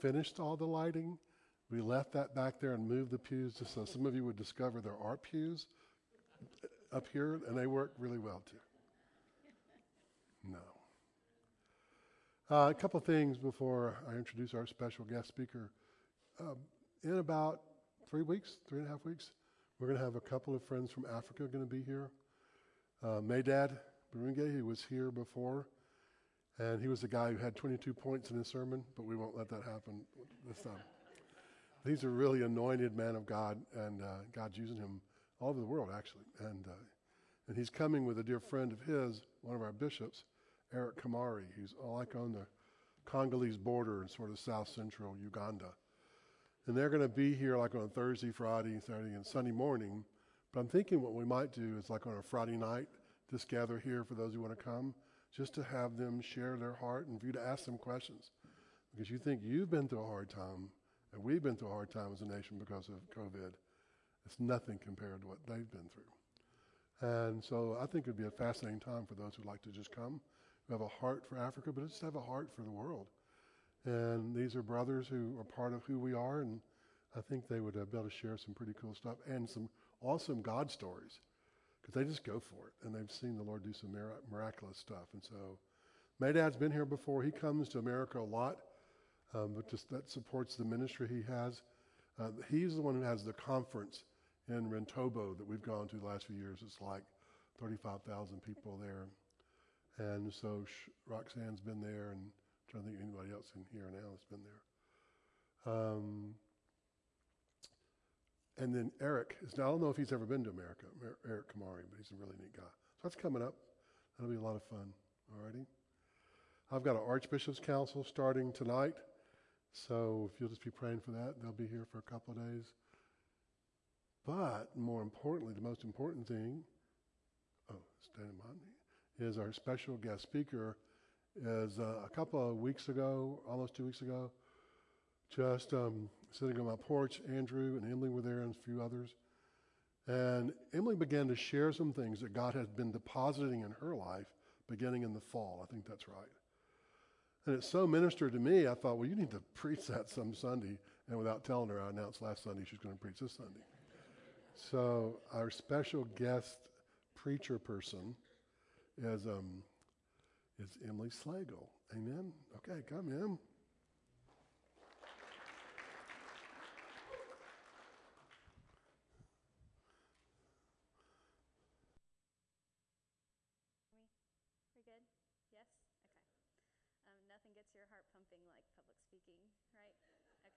finished all the lighting. We left that back there and moved the pews just so some of you would discover there are pews up here, and they work really well too. No. A couple things before I introduce our special guest speaker. In about 3 weeks, 3.5 weeks, we're going to have a couple of friends from Africa going to be here. Medad Barunge, who was here before, and he was the guy who had 22 points in his sermon, but we won't let that happen this time. He's a really anointed man of God, and God's using him all over the world, actually. And he's coming with a dear friend of his, one of our bishops, Eric Kamari, who's like on the Congolese border in sort of south central Uganda. And they're going to be here like on Thursday, Friday, Saturday, and Sunday morning. But I'm thinking what we might do is like on a Friday night, just gather here for those who want to come, just to have them share their heart and for you to ask them questions. Because you think you've been through a hard time, and we've been through a hard time as a nation because of COVID. It's nothing compared to what they've been through. And so I think it would be a fascinating time for those who'd like to just come, who have a heart for Africa, but just have a heart for the world. And these are brothers who are part of who we are, and I think they would be able to share some pretty cool stuff and some awesome God stories, because they just go for it, and they've seen the Lord do some miraculous stuff. And so Medad's been here before. He comes to America a lot, but just that supports the ministry he has. He's the one who has the conference in Rentobo that we've gone to the last few years. It's like 35,000 people there. And so Roxanne's been there, and I'm trying to think of anybody else in here now that's been there. And then Eric is, now I don't know if he's ever been to America, Eric Kamari, but he's a really neat guy. So that's coming up. That'll be a lot of fun. Alrighty. I've got an Archbishop's Council starting tonight. So if you'll just be praying for that, they'll be here for a couple of days. But more importantly, the most important thing, standing behind me, is our special guest speaker is a couple of weeks ago, almost 2 weeks ago, just sitting on my porch, Andrew and Emily were there and a few others. And Emily began to share some things that God has been depositing in her life beginning in the fall. I think that's right. And it so ministered to me, I thought, well, you need to preach that some Sunday. And without telling her, I announced last Sunday she's going to preach this Sunday. So our special guest preacher person is Emily Slagle. Amen? Okay, come in. We good? Yes? Okay. Nothing gets your heart pumping like public speaking, right? Okay.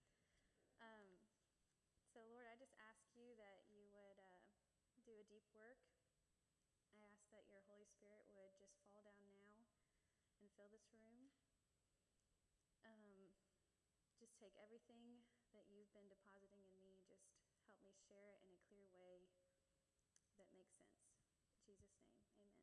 So Lord, I just ask you that you would do a deep work. I ask that your Holy Spirit would just fall down now and fill this room. Just take everything that you've been depositing in me, just help me share it in a clear way that makes sense. In Jesus' name, amen.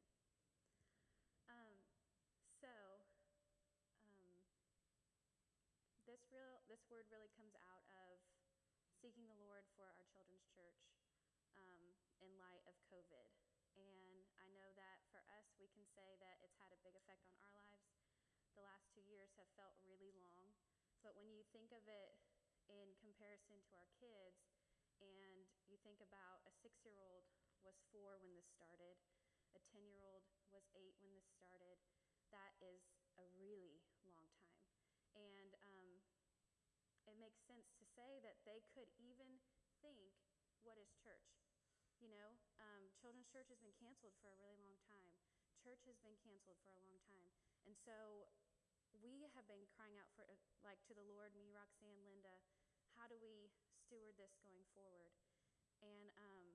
This word really comes out of seeking the Lord for our children's church in light of COVID. And I know that for us, we can say that it's had a big effect on our lives. The last 2 years have felt really long. But when you think of it in comparison to our kids, and you think about a 6-year-old was 4 when this started, a 10-year-old was 8 when this started, that is a really long time. And it makes sense to say that they could even think, what is church? You know, children's church has been canceled for a really long time. Church has been canceled for a long time. And so we have been crying out for, like, to the Lord, me, Roxanne, Linda, how do we steward this going forward? And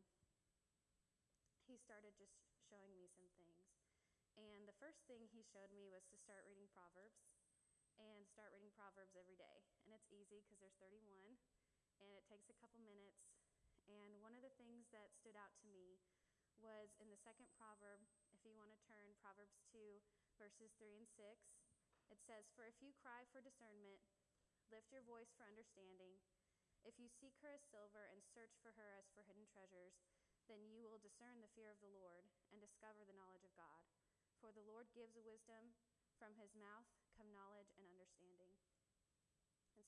he started just showing me some things. And the first thing he showed me was to start reading Proverbs, and start reading Proverbs every day. And it's easy because there's 31, and it takes a couple minutes. And one of the things that stood out to me was in the second proverb, if you want to turn, Proverbs 2, verses 3 and 6, it says, "For if you cry for discernment, lift your voice for understanding. If you seek her as silver and search for her as for hidden treasures, then you will discern the fear of the Lord and discover the knowledge of God. For the Lord gives wisdom, from his mouth come knowledge and understanding."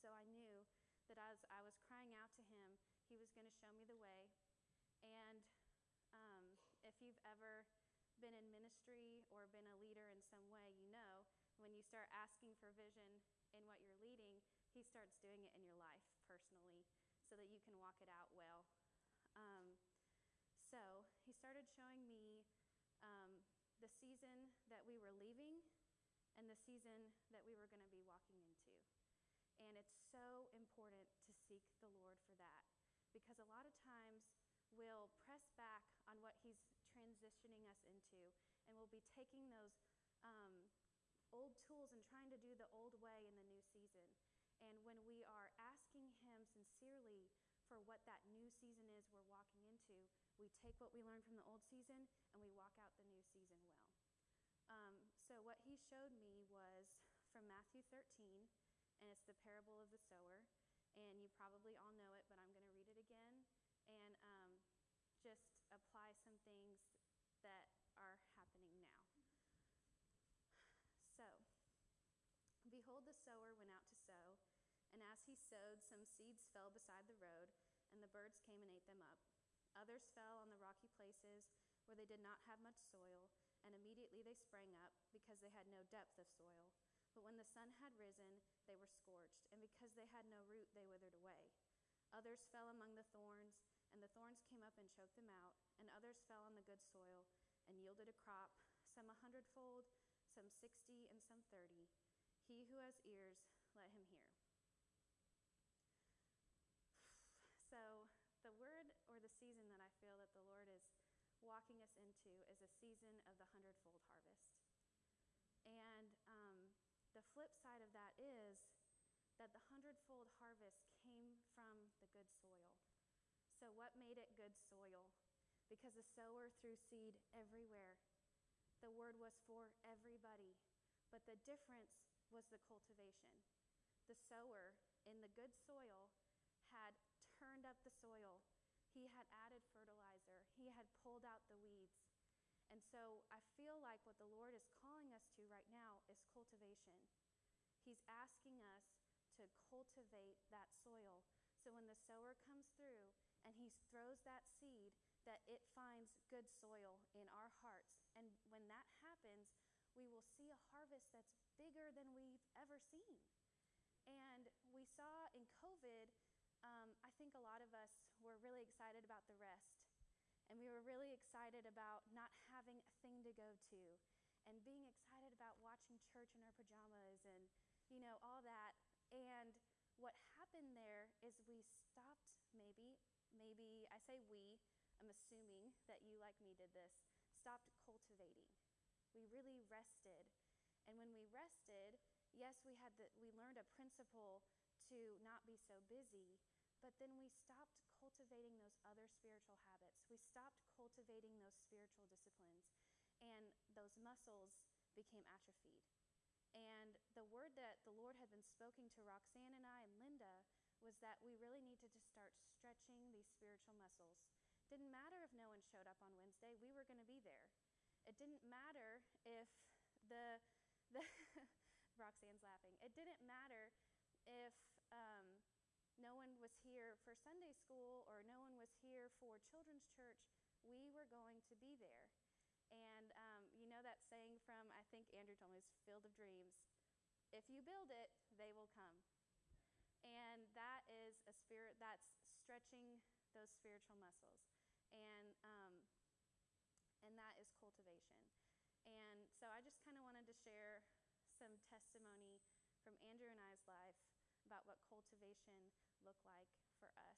he was going to show me the way. And if you've ever been in ministry or been a leader in some way, you know when you start asking for vision in what you're leading, he starts doing it in your life personally so that you can walk it out well. So he started showing me the season that we were leaving and the season that we were going to be walking into. And it's so important to seek the Lord for that, because a lot of times we'll press back on what he's transitioning us into, and we'll be taking those old tools and trying to do the old way in the new season. And when we are asking him sincerely for what that new season is we're walking into, we take what we learned from the old season and we walk out the new season well. So what he showed me was from Matthew 13, and it's the parable of the sower. And you probably all know it, but I'm going to read it again and just apply some things that are happening now. So, behold, the sower went out to sow, and as he sowed, some seeds fell beside the road, and the birds came and ate them up. Others fell on the rocky places where they did not have much soil, and immediately they sprang up because they had no depth of soil. But when the sun had risen, they were scorched, and because they had no root, they withered away. Others fell among the thorns, and the thorns came up and choked them out. And others fell on the good soil and yielded a crop, some 100-fold, some 60, and some 30. He who has ears, let him hear. So the word or the season that I feel that the Lord is walking us into is a season of the 100-fold harvest. And the flip side of that is that the 100-fold harvest came from the good soil. So what made it good soil? Because the sower threw seed everywhere. The word was for everybody. But the difference was the cultivation. The sower in the good soil had turned up the soil. He had added fertilizer. He had pulled out the weeds. And so I feel like what the Lord is calling us to right now is cultivation. He's asking us to cultivate that soil. So when the sower comes through and he throws that seed, that it finds good soil in our hearts. And when that happens, we will see a harvest that's bigger than we've ever seen. And we saw in COVID, I think a lot of us were really excited about the rest. And we were really excited about not having a thing to go to and being excited about watching church in our pajamas and, all that. And what happened there is we stopped maybe I say we, I'm assuming that you like me did this, stopped cultivating. We really rested. And when we rested, yes, we learned a principle to not be so busy, but then we stopped cultivating those other spiritual habits. We stopped cultivating those spiritual disciplines, and those muscles became atrophied. And the word that the Lord had been speaking to Roxanne and I and Linda was that we really needed to start stretching these spiritual muscles. Didn't matter if no one showed up on Wednesday, we were going to be there. It didn't matter if the Roxanne's laughing. It didn't matter if no one was here for Sunday school or no one was here for children's church. We were going to be there. And you know that saying from, I think Andrew told me, is Field of Dreams. If you build it, they will come. And that is a spirit that's stretching those spiritual muscles. And that is cultivation. And so I just kind of wanted to share some testimony from Andrew and I's life about what cultivation looked like for us.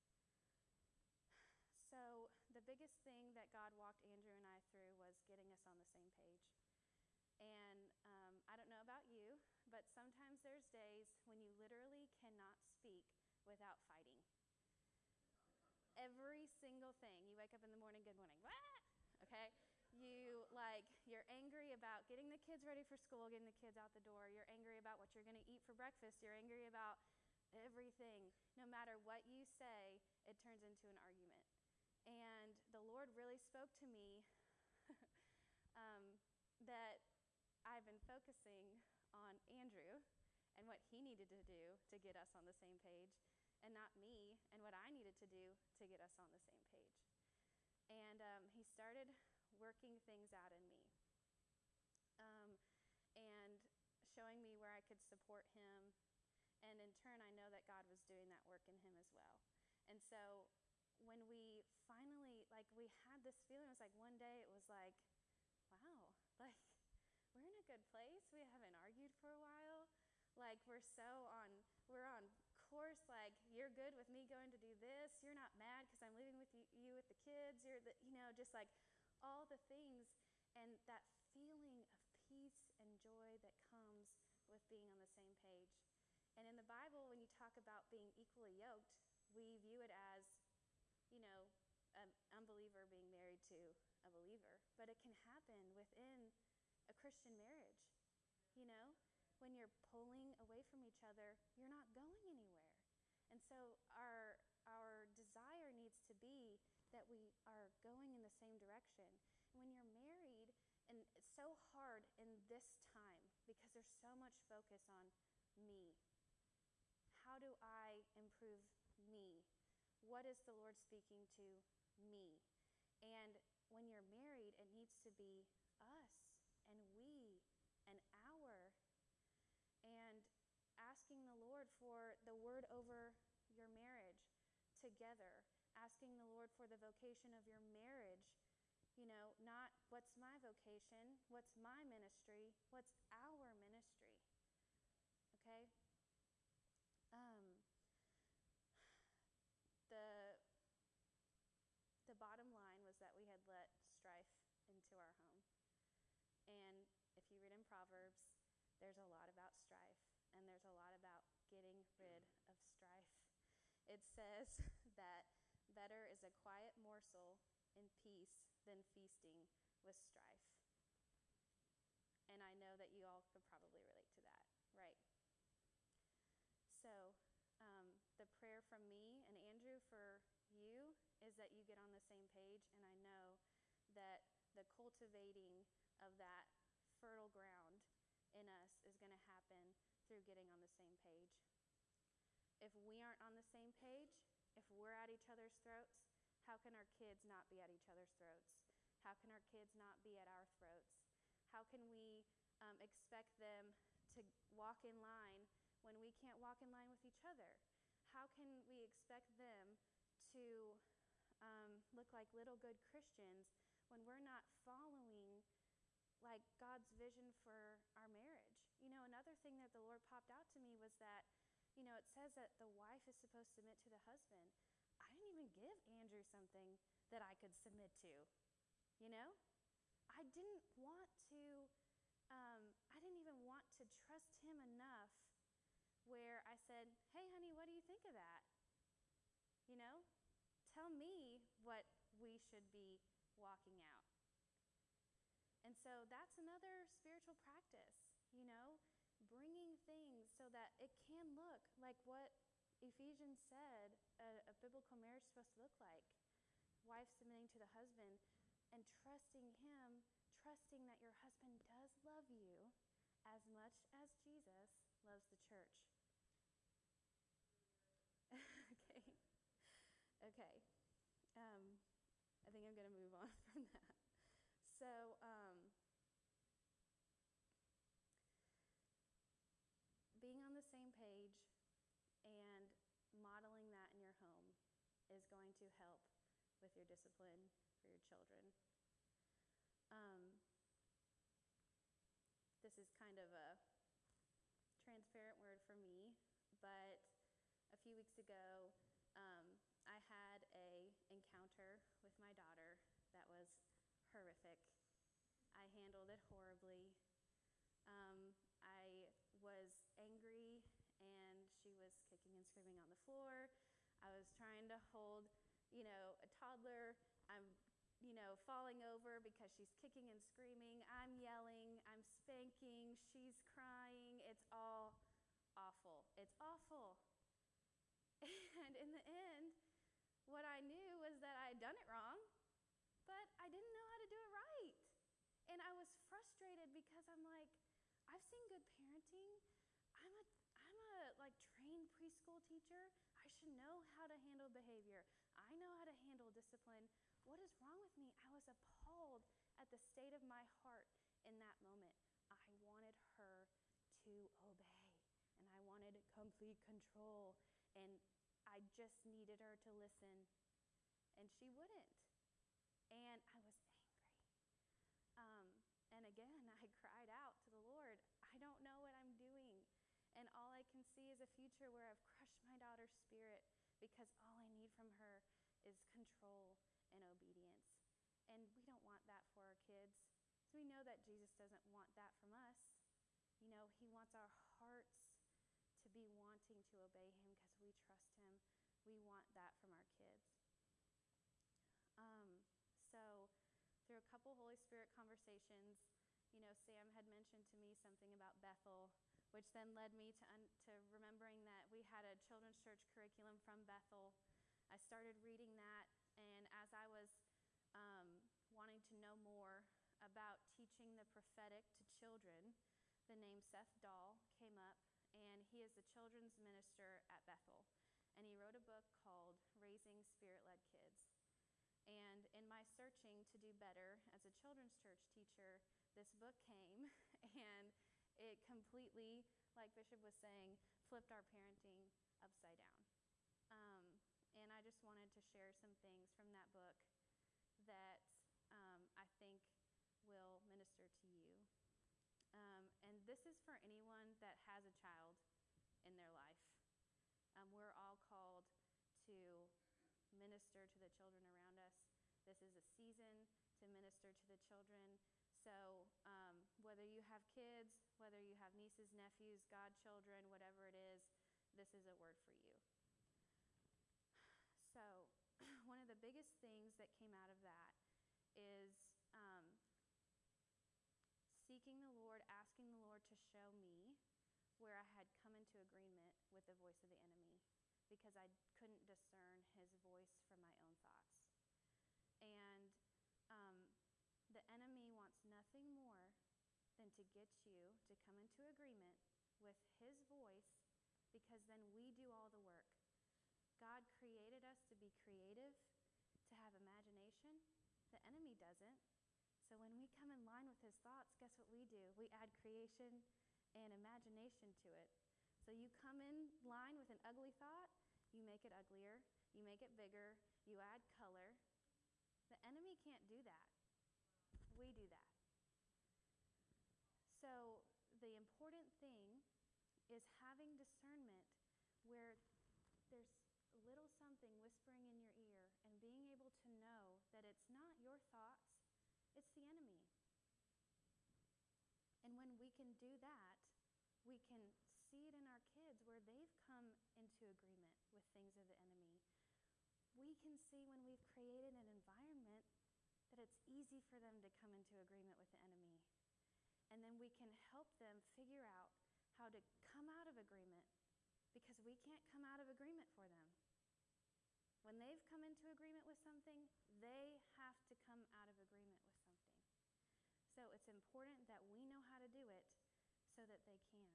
So the biggest thing that God walked Andrew and I through was getting us on the same page. And I don't know about you, but sometimes there's days when you literally cannot speak without fighting. Every single thing. You wake up in the morning, good morning, what? Okay? You're angry about getting the kids ready for school, getting the kids out the door. You're angry about what you're going to eat for breakfast. You're angry about everything. No matter what you say, it turns into an argument. And the Lord really spoke to me that I've been focusing on Andrew and what he needed to do to get us on the same page. and not me and what I needed to do to get us on the same page. And he started working things out in me and showing me where I could support him. And in turn, I know that God was doing that work in him as well. And so when we finally, we had this feeling, it was like one day it was like, wow, we're in a good place. We haven't argued for a while. We're on course. You're good with me going to do this. You're not mad because I'm living with you with the kids. Just all the things. And that feeling of peace and joy that comes with being on the same page. And in the Bible, when you talk about being equally yoked, we view it as, an unbeliever being married to a believer. But it can happen within a Christian marriage. When you're pulling away from each other, you're not going anywhere. And so our desire needs to be that we are going in the same direction. And when you're married, and it's so hard in this time because there's so much focus on me. How do I improve me? What is the Lord speaking to me? And when you're married, it needs to be us and we and our, and asking the Lord for the word over your marriage together, asking the Lord for the vocation of your marriage, not what's my vocation, what's my ministry, what's our ministry, okay? The bottom line was that we had let strife into our home. And if you read in Proverbs, there's a lot about strife, and there's a lot about getting rid of strife. It says that better is a quiet morsel in peace than feasting with strife. And I know that you all could probably relate to that, right? So the prayer from me and Andrew for you is that you get on the same page, and I know that the cultivating of that fertile ground in us is going to happen through getting on the same page. If we aren't on the same page, if we're at each other's throats, how can our kids not be at each other's throats? How can our kids not be at our throats? How can we expect them to walk in line when we can't walk in line with each other? How can we expect them to look like little good Christians when we're not following God's vision for our marriage? Another thing that the Lord popped out to me was that, it says that the wife is supposed to submit to the husband. I didn't even give Andrew something that I could submit to, I didn't even want to trust him enough where I said, hey, honey, what do you think of that? Tell me what we should be walking out. And so that's another spiritual practice, bringing things so that it can look like what Ephesians said a biblical marriage is supposed to look like. Wife submitting to the husband and trusting him, trusting that your husband does love you as much as Jesus loves the church. Okay. I think I'm going to move on from that. So, being on the same page and modeling that in your home is going to help with your discipline for your children. This is kind of a transparent word for me, but a few weeks ago, I had an encounter with my daughter that was horrific. I handled it horribly. I was angry, and she was kicking and screaming on the floor. I was trying to hold, a toddler. I'm, falling over because she's kicking and screaming. I'm yelling. I'm spanking. She's crying. It's all awful. It's awful. And in the end, what I knew was that I had done it wrong, but I didn't know how to do it right. And I was frustrated because I'm like, I've seen good parenting. I'm a trained preschool teacher. I should know how to handle behavior. I know how to handle discipline. What is wrong with me? I was appalled at the state of my heart in that moment. I wanted her to obey, and I wanted complete control, and I just needed her to listen, and she wouldn't. And I was angry. And again, I cried out to the Lord, I don't know what I'm doing. And all I can see is a future where I've crushed my daughter's spirit because all I need from her is control and obedience. And we don't want that for our kids. So we know that Jesus doesn't want that from us. You know, he wants our hearts to be wanting to obey him because we trust him. We want that from our kids. So through a couple Holy Spirit conversations, you know, Sam had mentioned to me something about Bethel, which then led me to remembering that we had a children's church curriculum from Bethel. I started reading that, and as I was wanting to know more about teaching the prophetic to children, the name Seth Dahl came up, and he is the children's minister at Bethel. And he wrote a book called Raising Spirit-Led Kids. And in my searching to do better as a children's church teacher, this book came, and it completely, like Bishop was saying, flipped our parenting upside down. And I just wanted to share some things from that book that I think will minister to you. And this is for anyone that has a child in their life. We're all called to minister to the children around us. This is a season to minister to the children. So whether you have kids, whether you have nieces, nephews, godchildren, whatever it is, this is a word for you. So one of the biggest things that came out of that is seeking the Lord, asking the Lord to show me where I had come into agreement with the voice of the enemy, because I couldn't discern his voice from my own thoughts. And the enemy wants nothing more than to get you to come into agreement with his voice, because then we do all the work. God created us to be creative, to have imagination. The enemy doesn't. So when we come in line with his thoughts, guess what we do? We add creation and imagination to it. So you come in line with an ugly thought, you make it uglier, you make it bigger, you add color. The enemy can't do that. We do that. So the important thing is having discernment where there's a little something whispering in your ear and being able to know that it's not your thoughts, it's the enemy. And when we can do that, we can see it in our kids where they've come into agreement with things of the enemy. We can see when we've created an environment that it's easy for them to come into agreement with the enemy. And then we can help them figure out how to come out of agreement, because we can't come out of agreement for them. When they've come into agreement with something, they have to come out of agreement with something. So it's important that we know how to do it so that they can.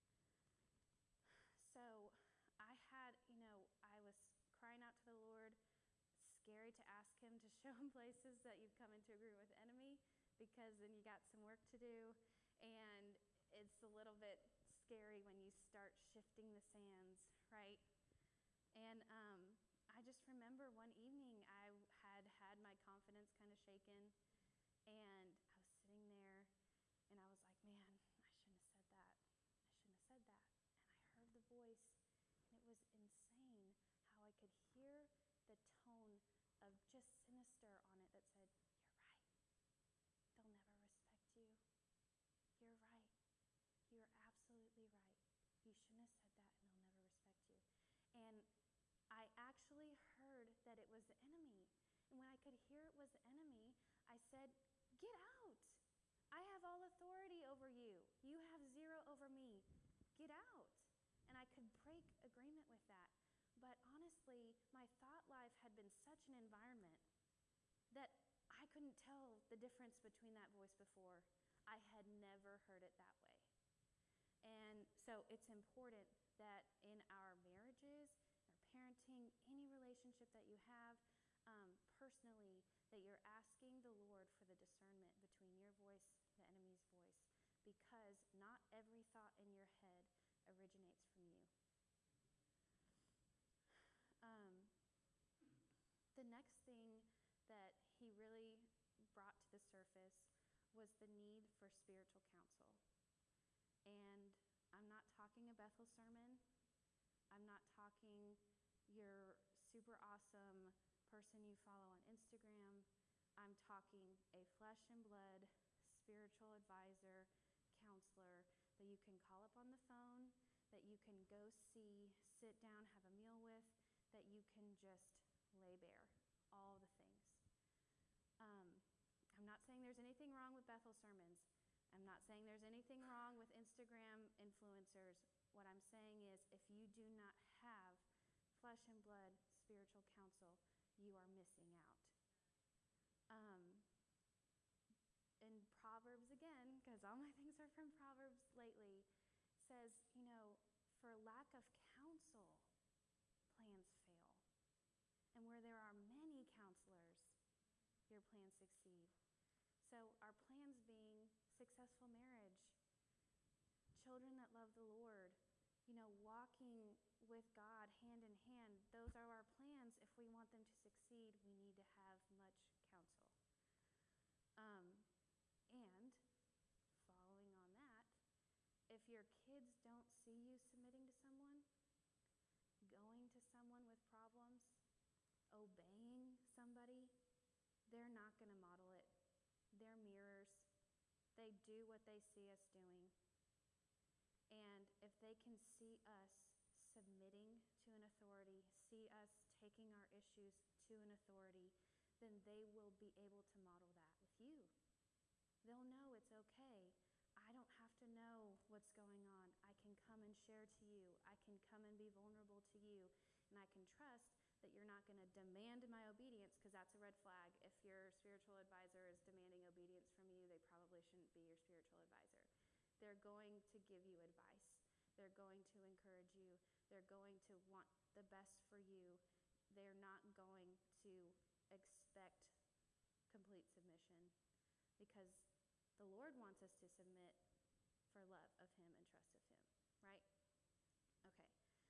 So I was crying out to the Lord. It's scary to ask him to show him places that you've come into agreement with the enemy, because then you got some work to do. And it's a little bit scary when you start shifting the sands, right? And I just remember one evening I had my confidence kind of shaken, and I was sitting there, and I was like, man, I shouldn't have said that. I shouldn't have said that. And I heard the voice, and it was insane how I could hear the tone of just sinister on it that said, you're right. They'll never respect you. You're right. You're absolutely right. You shouldn't have said that, and they'll never respect you. And I actually heard that it was the enemy. And when I could hear it was the enemy, I said, get out. I have all authority over you. You have zero over me. Get out. And I could break agreement with that. But honestly, my thought life had been such an environment that I couldn't tell the difference between that voice before. I had never heard it that way. And so it's important that in our marriages, our parenting, any relationship that you have, personally, that you're asking the Lord for the discernment between your voice, the enemy's voice, because not every thought in your head originates from you. The next thing that he really brought to the surface was the need for spiritual counsel. And I'm not talking a Bethel sermon. I'm not talking your super awesome person you follow on Instagram. I'm talking a flesh and blood spiritual advisor, counselor that you can call up on the phone, that you can go see, sit down, have a meal with, that you can just lay bare all the things. I'm not saying there's anything wrong with Bethel sermons. I'm not saying there's anything wrong with Instagram influencers. What I'm saying is if you do not have flesh and blood spiritual counsel, you are missing out. In Proverbs again, because all my things are from Proverbs lately, says, for lack of counsel, plans fail. And where there are many counselors, your plans succeed. So our plans being successful marriage, children that love the Lord, walking with God hand in hand, those are our plans. If we want them to succeed, we need to have much counsel. And following on that, if your kids don't see you submitting to someone, going to someone with problems, obeying somebody, they're not going to model it. They're mirrors. They do what they see us doing. And if they can see us submitting to an authority, see us taking our issues to an authority, then they will be able to model that with you. They'll know it's okay. I don't have to know what's going on. I can come and share to you. I can come and be vulnerable to you. And I can trust that you're not going to demand my obedience, because that's a red flag. If your spiritual advisor is demanding obedience from you, they probably shouldn't be your spiritual advisor. They're going to give you advice. They're going to encourage you. They're going to want the best for you. They're not going to expect complete submission, because the Lord wants us to submit for love of him and trust of him, right? Okay.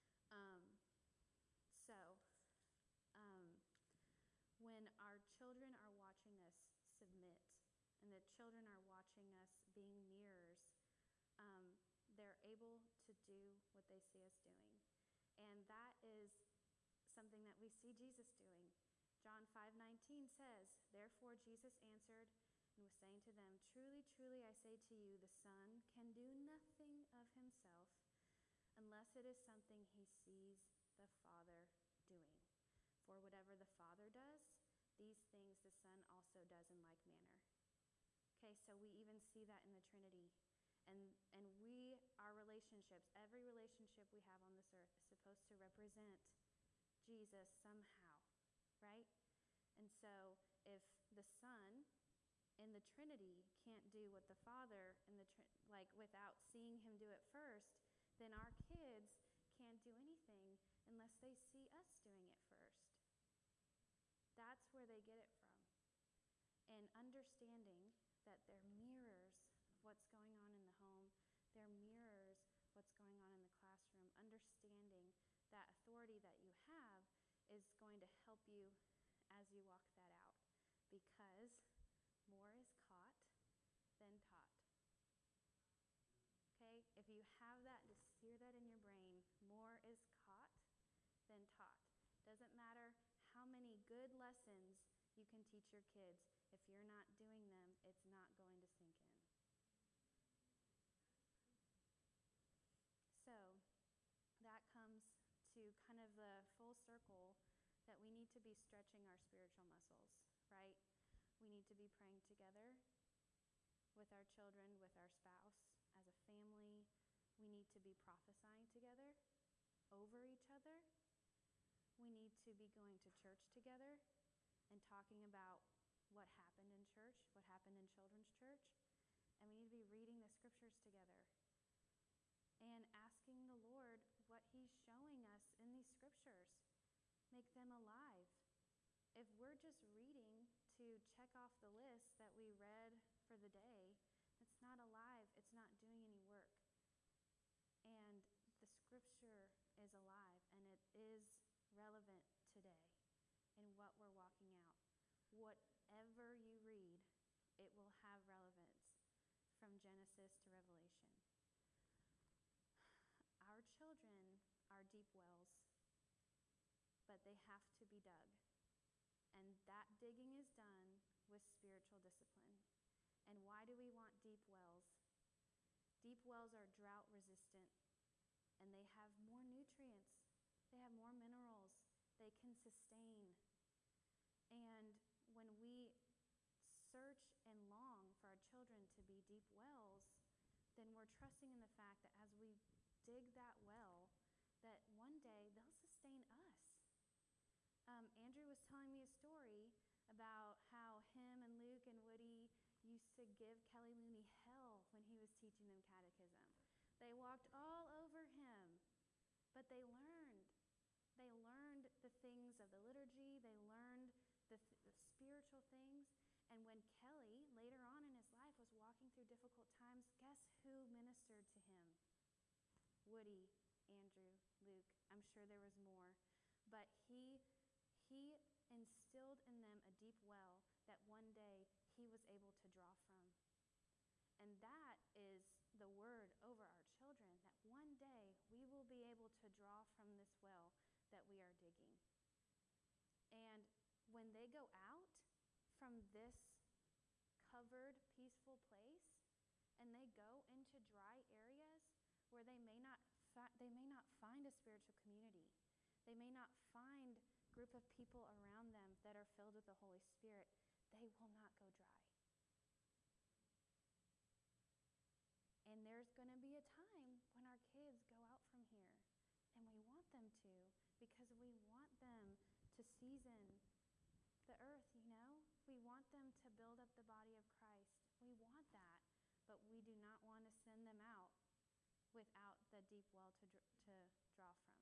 When our children are watching us submit, and the children are watching us being mirrors, they're able to do what they see us doing. And that is something that we see Jesus doing. John 5:19 says, "Therefore Jesus answered and was saying to them, 'Truly, truly, I say to you, the Son can do nothing of himself unless it is something he sees the Father doing. For whatever the Father does, these things the Son also does in like manner.'" Okay, so we even see that in the Trinity. And our relationships, every relationship we have on this earth is supposed to represent Jesus somehow, right? And so if the Son in the Trinity can't do what the Father in the without seeing him do it first, then our kids can't do anything unless they see us doing it first. That's where they get it from. And understanding that they're mirrors of what's going on in the home, they're mirrors what's going on in the classroom. Understanding that authority that you have is going to help you as you walk that out, because more is caught than taught. Okay? If you have that, just sear that in your brain. More is caught than taught. Doesn't matter how many good lessons you can teach your kids. If you're not doing them, it's not going to sink in. So that comes to kind of the full circle that we need to be stretching our spiritual muscles, right? We need to be praying together with our children, with our spouse, as a family. We need to be prophesying together over each other. We need to be going to church together and talking about what happened in church, what happened in children's church. And we need to be reading the scriptures together and asking the Lord what make them alive. If we're just reading to check off the list that we read for the day, it's not alive. It's not doing any work. And the scripture is alive, and it is relevant today in what we're walking out. Whatever you read, it will have relevance from Genesis to Revelation. Our children are deep wells, but they have to be dug. And that digging is done with spiritual discipline. And why do we want deep wells? Deep wells are drought resistant, and they have more nutrients. They have more minerals. They can sustain. And when we search and long for our children to be deep wells, then we're trusting in the fact that as we dig that well, that one day they'll sustain us. Andrew was telling me a story about how him and Luke and Woody used to give Kelly Looney hell when he was teaching them catechism. They walked all over him, but they learned. They learned the things of the liturgy. They learned the spiritual things. And when Kelly, later on in his life, was walking through difficult times, guess who ministered to him? Woody, Andrew, Luke. I'm sure there was more. But he instilled in them a deep well that one day he was able to draw from. And that is the word over our children, that one day we will be able to draw from this well that we are digging. And when they go out from this covered, peaceful place, and they go into dry areas where they may not find a spiritual community. They may not find a group of people around them that are filled with the Holy Spirit. They will not go dry. And there's going to be a time when our kids go out from here, and we want them to, because we want them to season the earth, We want them to build up the body of Christ. We want that, but we do not want to send them out without the deep well to draw from.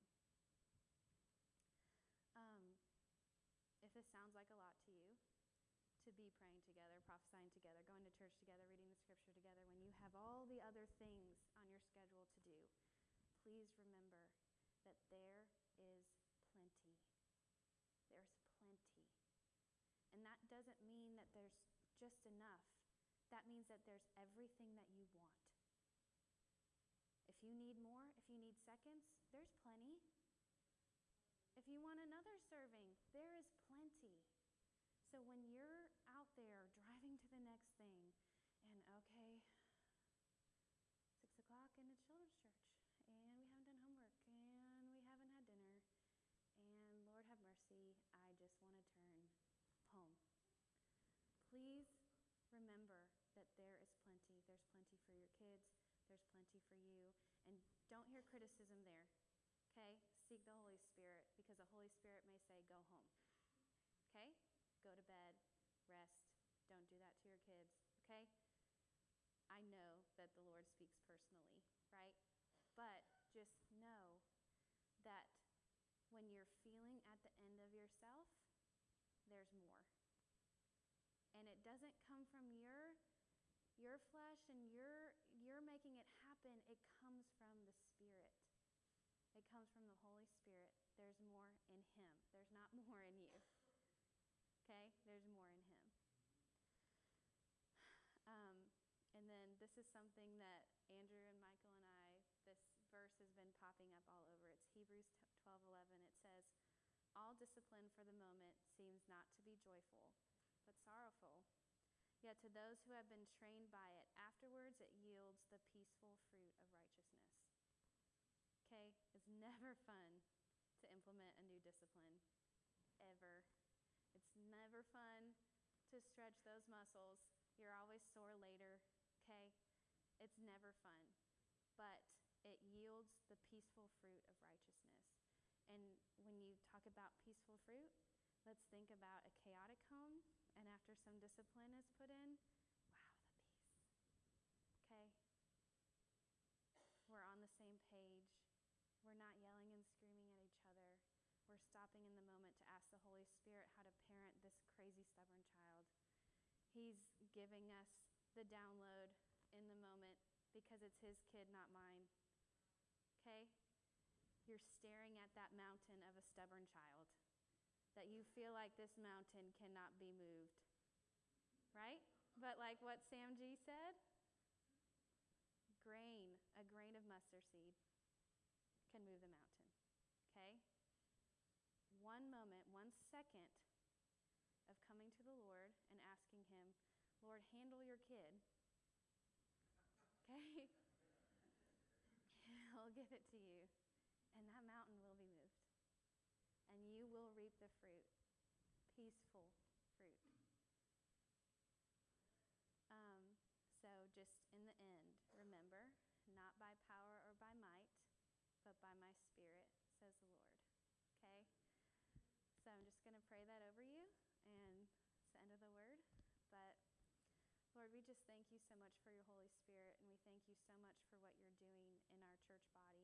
If this sounds like a lot to you, to be praying together, prophesying together, going to church together, reading the scripture together, when you have all the other things on your schedule to do, please remember that there is plenty. There's plenty. And that doesn't mean that there's just enough. That means that there's everything that you want. If you need more, if you need seconds, there's plenty. If you want another serving, there is plenty. So when you're out there driving to the next thing, and okay, 6 o'clock in the children's church, and we haven't done homework, and we haven't had dinner, and Lord have mercy, I just want to turn home. Please remember that there is plenty. There's plenty for your kids. There's plenty for you. And don't hear criticism there. Okay? Seek the Holy Spirit, because the Holy Spirit may say, go home. Okay? Go to bed. Rest. Don't do that to your kids. Okay? I know that the Lord speaks personally, right? But just know that when you're feeling at the end of yourself, there's more. And it doesn't come from your flesh and you're making it happen. It comes from the Spirit. It comes from the Holy Spirit. There's more in Him. There's not more in you. Okay? There's more in Him. And then this is something that Andrew and Michael and this verse has been popping up all over. It's Hebrews 12:11. It says, all discipline for the moment seems not to be joyful, but sorrowful. Yet to those who have been trained by it, afterwards it yields the peaceful fruit of righteousness. Okay? It's never fun to implement a new discipline, ever. It's never fun to stretch those muscles. You're always sore later, okay? It's never fun. But it yields the peaceful fruit of righteousness. And when you talk about peaceful fruit, let's think about a chaotic home, and after some discipline is put in, wow, the peace. Okay? We're on the same page. We're not yelling and screaming at each other. We're stopping asking in the moment to ask the Holy Spirit how to parent this crazy, stubborn child. He's giving us the download in the moment because it's his kid, not mine. Okay? You're staring at that mountain of a stubborn child that you feel like this mountain cannot be moved. Right? But like what Sam G said, a grain of mustard seed can move the mountain. Okay? One moment, 1 second of coming to the Lord and asking him, Lord, handle your kid. Okay? He'll give it to you. And that mountain will be moved. And you will reap the fruit. Peaceful fruit. So just in the end, remember, not by power or by might, but by my Spirit, says the Lord. Okay? So I'm just going to pray that over you, and it's the end of the word. But Lord, we just thank you so much for your Holy Spirit, and we thank you so much for what you're doing in our church body.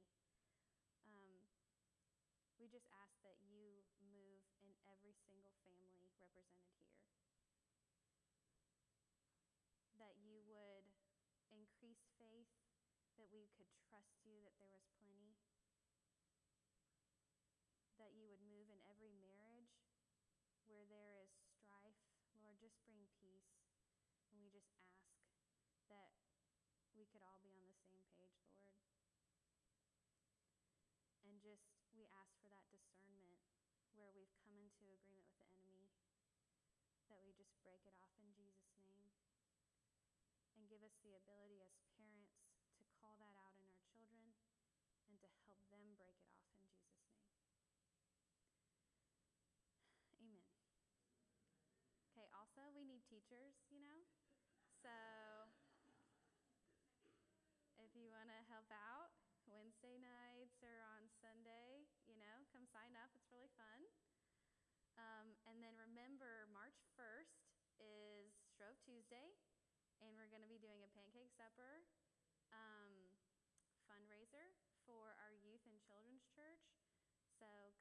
We just ask that you move in every single family represented here. That you would increase faith, that we could trust you, that there was plenty. That you would move in every marriage where there is strife. Lord, just bring peace. And we just ask that we could all be on the same page, Lord. And just, we ask for that discernment where we've come into agreement with the enemy, that we just break it off in Jesus' name. And give us the ability as parents to call that out in our children and to help them break it off in Jesus' name. Amen. Okay, also, we need teachers, So if you want to help out Wednesday nights or on Sunday, come sign up. It's really fun. And then remember, March 1st is Shrove Tuesday, and we're going to be doing a pancake supper fundraiser for our youth and children's church. So